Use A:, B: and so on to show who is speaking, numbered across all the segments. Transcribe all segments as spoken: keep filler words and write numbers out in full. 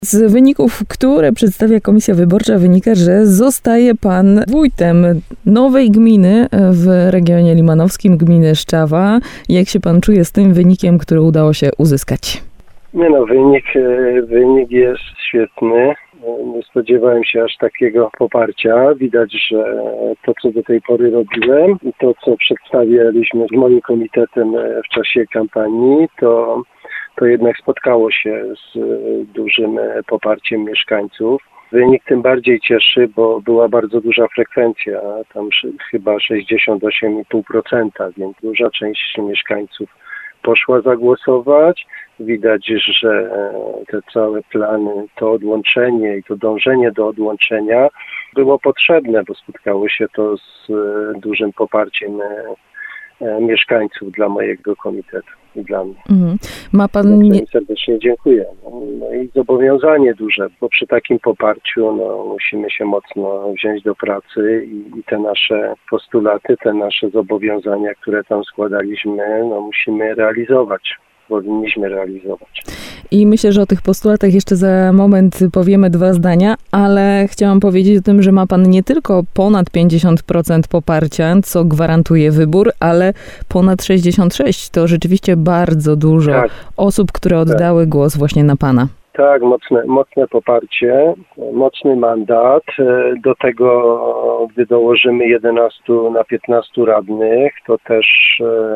A: Z wyników, które przedstawia Komisja Wyborcza, wynika, że zostaje pan wójtem nowej gminy w regionie limanowskim, gminy Szczawa. Jak się pan czuje z tym wynikiem, który udało się uzyskać?
B: Nie no, wynik, wynik jest świetny. Nie spodziewałem się aż takiego poparcia. Widać, że to, co do tej pory robiłem i to, co przedstawialiśmy z moim komitetem w czasie kampanii, to, to jednak spotkało się z dużym poparciem mieszkańców. Wynik tym bardziej cieszy, bo była bardzo duża frekwencja, tam chyba sześćdziesiąt osiem i pół procent, więc duża część mieszkańców poszła zagłosować. Widać, że te całe plany, to odłączenie i to dążenie do odłączenia było potrzebne, bo spotkało się to z dużym poparciem mieszkańców dla mojego komitetu i dla mnie.
A: Mhm. Ma pan... Nie...
B: Serdecznie dziękuję. No i zobowiązanie duże, bo przy takim poparciu no, musimy się mocno wziąć do pracy i, i te nasze postulaty, te nasze zobowiązania, które tam składaliśmy, no, musimy realizować. Powinniśmy realizować.
A: I myślę, że o tych postulatach jeszcze za moment powiemy dwa zdania, ale chciałam powiedzieć o tym, że ma pan nie tylko ponad pięćdziesiąt procent poparcia, co gwarantuje wybór, ale ponad sześćdziesiąt sześć procent. To rzeczywiście bardzo dużo tak. osób, które oddały tak. głos właśnie na pana.
B: Tak, mocne, mocne poparcie, mocny mandat. Do tego, gdy dołożymy jedenaście na piętnaście radnych, to też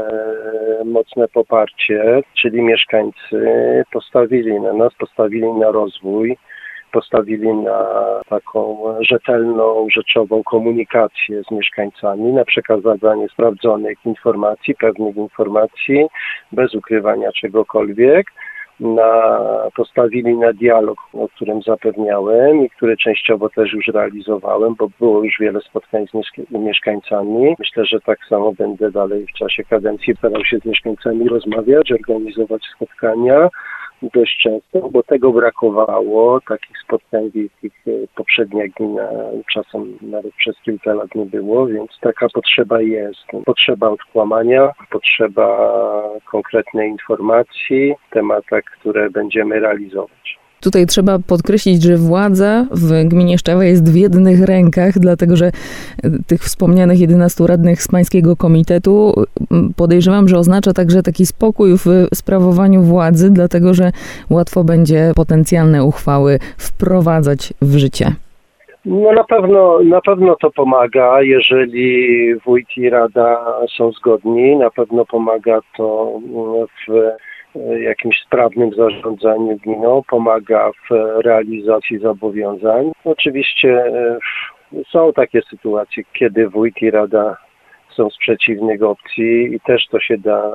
B: e, mocne poparcie, czyli mieszkańcy postawili na nas, postawili na rozwój, postawili na taką rzetelną, rzeczową komunikację z mieszkańcami, na przekazanie sprawdzonych informacji, pewnych informacji, bez ukrywania czegokolwiek. Na, postawili na dialog, o którym zapewniałem i który częściowo też już realizowałem, bo było już wiele spotkań z mieszka- mieszkańcami. Myślę, że tak samo będę dalej w czasie kadencji starał się z mieszkańcami rozmawiać, organizować spotkania dość często, bo tego brakowało. Takich spotkań wielkich poprzednia gmina czasem nawet przez kilka lat nie było, więc taka potrzeba jest. Potrzeba odkłamania, potrzeba konkretnej informacji w tematach, które będziemy realizować.
A: Tutaj trzeba podkreślić, że władza w gminie Szczawa jest w jednych rękach, dlatego że tych wspomnianych jedenastu radnych z pańskiego komitetu podejrzewam, że oznacza także taki spokój w sprawowaniu władzy, dlatego że łatwo będzie potencjalne uchwały wprowadzać w życie.
B: No na pewno, na pewno to pomaga, jeżeli wójt i rada są zgodni. Na pewno pomaga to w jakimś sprawnym zarządzaniu gminą, pomaga w realizacji zobowiązań. Oczywiście są takie sytuacje, kiedy wójt i rada są z przeciwnych opcji i też to się da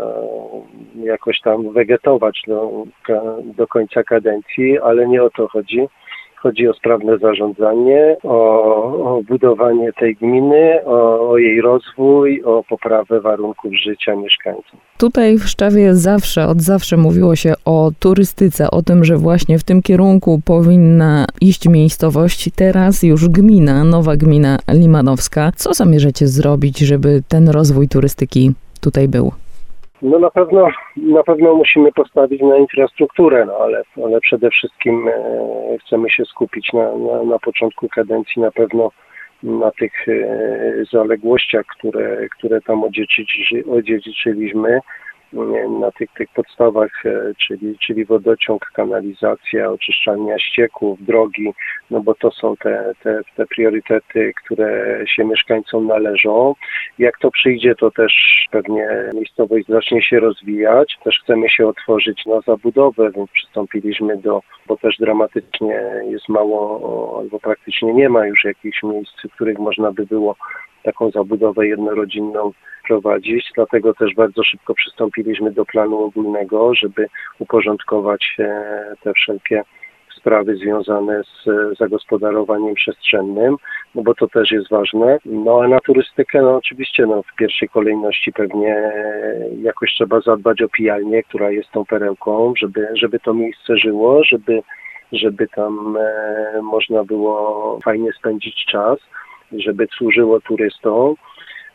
B: jakoś tam wegetować do, do końca kadencji, ale nie o to chodzi. Chodzi o sprawne zarządzanie, o, o budowanie tej gminy, o, o jej rozwój, o poprawę warunków życia mieszkańców.
A: Tutaj w Szczawie zawsze, od zawsze mówiło się o turystyce, o tym, że właśnie w tym kierunku powinna iść miejscowość. Teraz już gmina, nowa gmina limanowska. Co zamierzacie zrobić, żeby ten rozwój turystyki tutaj był?
B: No na pewno, na pewno musimy postawić na infrastrukturę, no ale, ale przede wszystkim e, chcemy się skupić na, na, na początku kadencji na pewno na tych e, zaległościach, które, które tam odziedziczy, odziedziczyliśmy, na tych, tych podstawach, czyli, czyli wodociąg, kanalizacja, oczyszczalnia ścieków, drogi, no bo to są te, te, te priorytety, które się mieszkańcom należą. Jak to przyjdzie, to też pewnie miejscowość zacznie się rozwijać. Też chcemy się otworzyć na zabudowę, więc przystąpiliśmy do, bo też dramatycznie jest mało, albo praktycznie nie ma już jakichś miejsc, w których można by było taką zabudowę jednorodzinną prowadzić, dlatego też bardzo szybko przystąpiliśmy do planu ogólnego, żeby uporządkować te wszelkie sprawy związane z zagospodarowaniem przestrzennym, no bo to też jest ważne. No a na turystykę, no oczywiście, no w pierwszej kolejności pewnie jakoś trzeba zadbać o pijalnię, która jest tą perełką, żeby, żeby to miejsce żyło, żeby, żeby tam e, można było fajnie spędzić czas, żeby służyło turystom.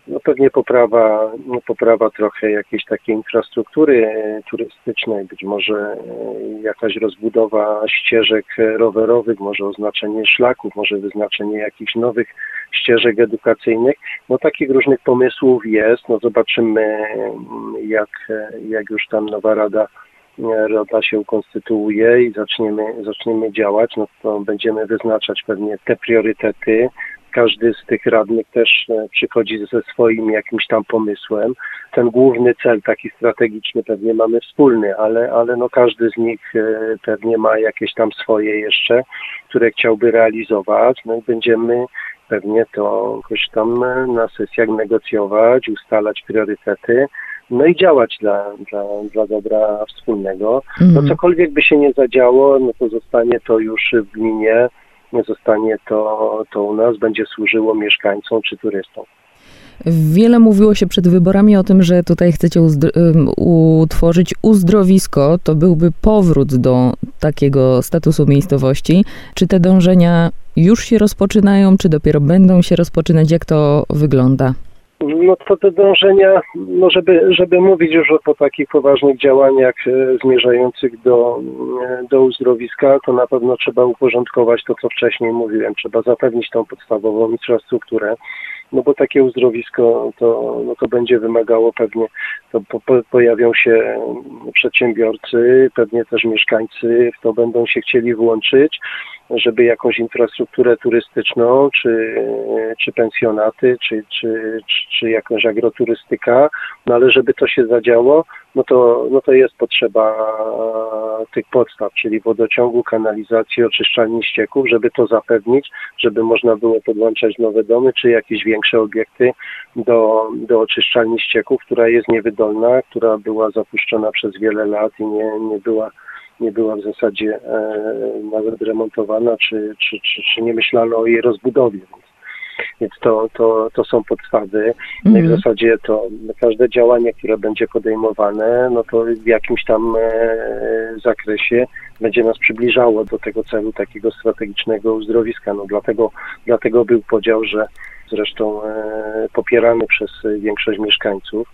B: no pewnie poprawa, no poprawa trochę jakiejś takiej infrastruktury turystycznej, być może jakaś rozbudowa ścieżek rowerowych, może oznaczenie szlaków, może wyznaczenie jakichś nowych ścieżek edukacyjnych. No takich różnych pomysłów jest. No zobaczymy, jak, jak już tam nowa rada Rada się ukonstytuuje i zaczniemy, zaczniemy działać, no to będziemy wyznaczać pewnie te priorytety. Każdy z tych radnych też przychodzi ze swoim jakimś tam pomysłem. Ten główny cel taki strategiczny pewnie mamy wspólny, ale, ale no każdy z nich pewnie ma jakieś tam swoje jeszcze, które chciałby realizować. No i będziemy pewnie to jakoś tam na sesjach negocjować, ustalać priorytety. No i działać dla, dla, dla dobra wspólnego. No cokolwiek by się nie zadziało, no to zostanie to już w gminie, zostanie to, to u nas, będzie służyło mieszkańcom czy turystom.
A: Wiele mówiło się przed wyborami o tym, że tutaj chcecie uzdro- utworzyć uzdrowisko. To byłby powrót do takiego statusu miejscowości. Czy te dążenia już się rozpoczynają, czy dopiero będą się rozpoczynać? Jak to wygląda?
B: No to te dążenia, no żeby, żeby mówić już o, o takich poważnych działaniach e, zmierzających do, e, do uzdrowiska, to na pewno trzeba uporządkować to, co wcześniej mówiłem. Trzeba zapewnić tą podstawową infrastrukturę, no bo takie uzdrowisko to, no to będzie wymagało pewnie, to po, po, pojawią się przedsiębiorcy, pewnie też mieszkańcy w to będą się chcieli włączyć, żeby jakąś infrastrukturę turystyczną, czy, czy pensjonaty, czy, czy, czy, czy jakąś agroturystyka, no ale żeby to się zadziało, no to, no to jest potrzeba tych podstaw, czyli wodociągu, kanalizacji, oczyszczalni ścieków, żeby to zapewnić, żeby można było podłączać nowe domy, czy jakieś większe obiekty do, do oczyszczalni ścieków, która jest niewydolna, która była zapuszczona przez wiele lat i nie, nie była nie była w zasadzie e, nawet remontowana, czy, czy, czy, czy nie myślano o jej rozbudowie. Więc, więc to, to, to są podstawy. No i w zasadzie to każde działanie, które będzie podejmowane, no to w jakimś tam e, zakresie będzie nas przybliżało do tego celu takiego strategicznego uzdrowiska. No dlatego, dlatego był podział, że zresztą e, popierany przez większość mieszkańców,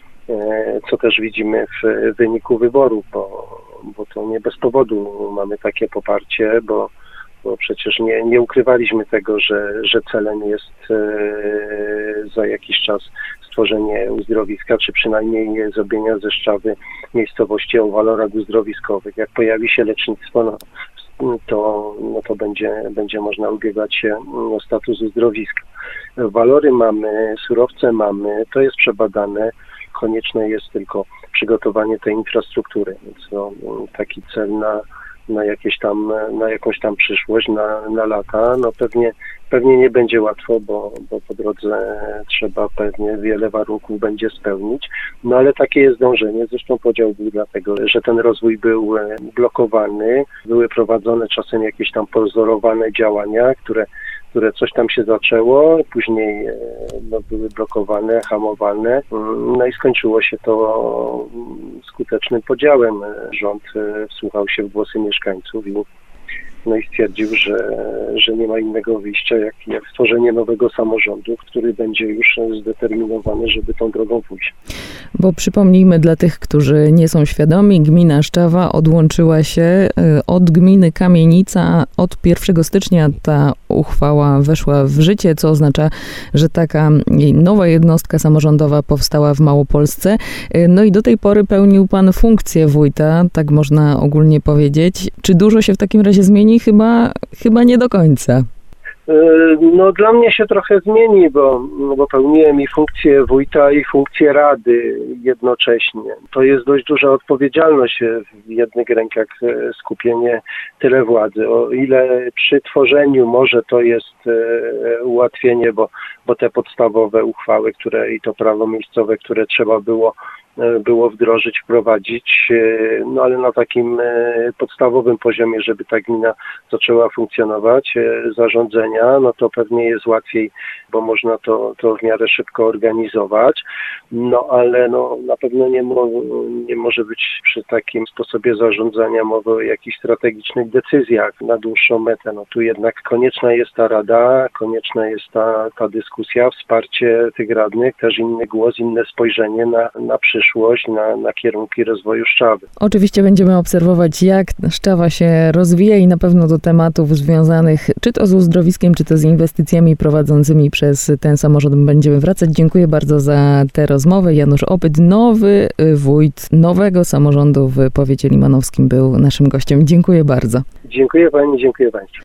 B: e, co też widzimy w wyniku wyborów, bo bo to nie bez powodu mamy takie poparcie, bo, bo przecież nie, nie ukrywaliśmy tego, że, że celem jest e, za jakiś czas stworzenie uzdrowiska, czy przynajmniej zrobienia ze Szczawy miejscowości o walorach uzdrowiskowych. Jak pojawi się lecznictwo, no, to, no to będzie, będzie można ubiegać się o status uzdrowiska. Walory mamy, surowce mamy, to jest przebadane. Konieczne jest tylko przygotowanie tej infrastruktury, więc no, taki cel na, na jakieś tam, na jakąś tam przyszłość, na, na lata, no pewnie, pewnie nie będzie łatwo, bo, bo po drodze trzeba pewnie wiele warunków będzie spełnić, no ale takie jest dążenie, zresztą podział był dlatego, że ten rozwój był blokowany, były prowadzone czasem jakieś tam pozorowane działania, które które coś tam się zaczęło, później no, były blokowane, hamowane, no i skończyło się to skutecznym podziałem. Rząd wsłuchał się w głosy mieszkańców i, no i stwierdził, że, że nie ma innego wyjścia, jak, jak stworzenie nowego samorządu, który będzie już zdeterminowany, żeby tą drogą pójść.
A: Bo przypomnijmy dla tych, którzy nie są świadomi, gmina Szczawa odłączyła się od gminy Kamienica. Od pierwszego stycznia ta uchwała weszła w życie, co oznacza, że taka nowa jednostka samorządowa powstała w Małopolsce. No i do tej pory pełnił pan funkcję wójta, tak można ogólnie powiedzieć. Czy dużo się w takim razie zmieni? Chyba, chyba nie do końca.
B: No dla mnie się trochę zmieni, bo, bo pełniłem i funkcję wójta, i funkcję rady jednocześnie. To jest dość duża odpowiedzialność w jednych rękach, skupienie tyle władzy. O ile przy tworzeniu może to jest ułatwienie, bo, bo te podstawowe uchwały, które i to prawo miejscowe, które trzeba było było wdrożyć, wprowadzić, no ale na takim podstawowym poziomie, żeby ta gmina zaczęła funkcjonować, zarządzenia, no to pewnie jest łatwiej, bo można to, to w miarę szybko organizować, no ale no, na pewno nie, mo, nie może być przy takim sposobie zarządzania mowy o jakichś strategicznych decyzjach na dłuższą metę. No tu jednak konieczna jest ta rada, konieczna jest ta, ta dyskusja, wsparcie tych radnych, też inny głos, inne spojrzenie na, na przyszłość, na, na kierunki rozwoju Szczawy.
A: Oczywiście będziemy obserwować, jak Szczawa się rozwija i na pewno do tematów związanych czy to z uzdrowiskiem, czy to z inwestycjami prowadzącymi przez ten samorząd będziemy wracać. Dziękuję bardzo za tę rozmowę. Janusz Opyt, nowy wójt nowego samorządu w powiecie limanowskim, był naszym gościem. Dziękuję bardzo.
B: Dziękuję pani, dziękuję państwu.